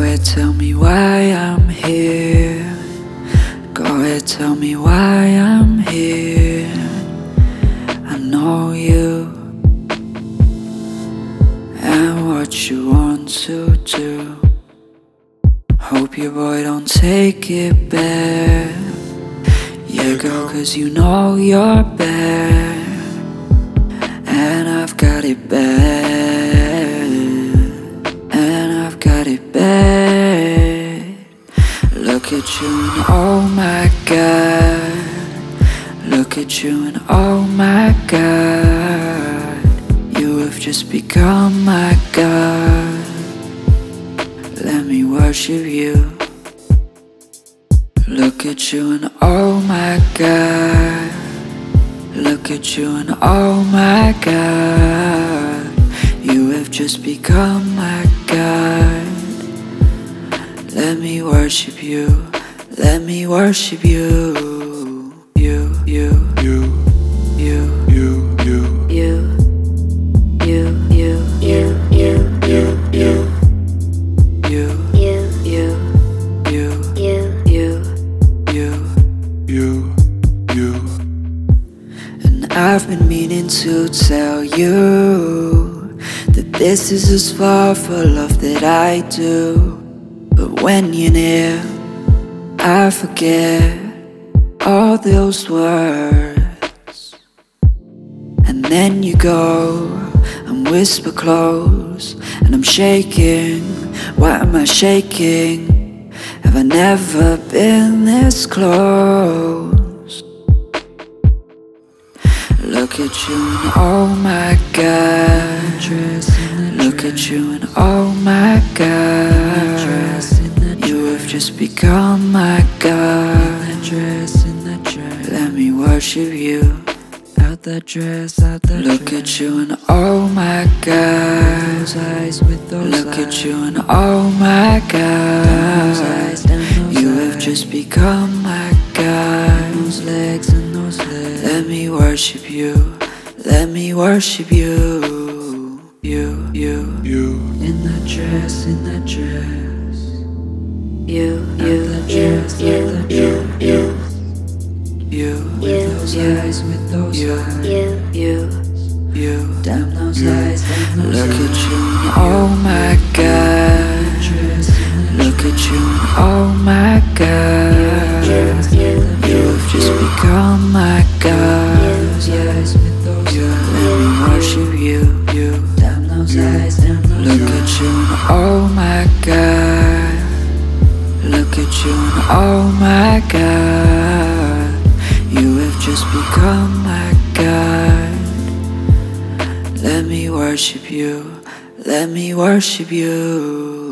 ahead, tell me why I'm here. Go ahead, tell me why I'm here. I know you and what you want to do. Hope your boy don't take it bad. Yeah, girl, 'cause you know you're bad, and I've got it bad, and I've got it bad. Look at you and oh my God. Look at you and oh my God. You have just become my God. Let me worship you. Look at you and oh my God. Look at you and oh my God. You have just become my God. Let me worship you. Let me worship you. You, you, you, you, you, you, you, you, you, you, you, you, you. I've been meaning to tell you that this is as far for love that I do. But when you're near, I forget all those words. And then you go and whisper close, and I'm shaking. Why am I shaking? Have I never been this close? Look at you and oh my God. Look at you and oh my God. You have just become my God. Let me worship you. Out that dress, out that Look at you and oh my God. Look at you and oh my God. You have just become my God. Those legs and those legs. Let me worship you. Let me worship you. You, you, you. In that dress, in that dress. You, with those eyes, with those eyes. You, damn those eyes, damn those Look at you and oh my God. Look at you and oh my God. You have just become my God. Let me worship you. Damn those eyes, damn those Look at you and oh my God. Look at you and oh my God. You have just become my God. Let me worship you. Let me worship you.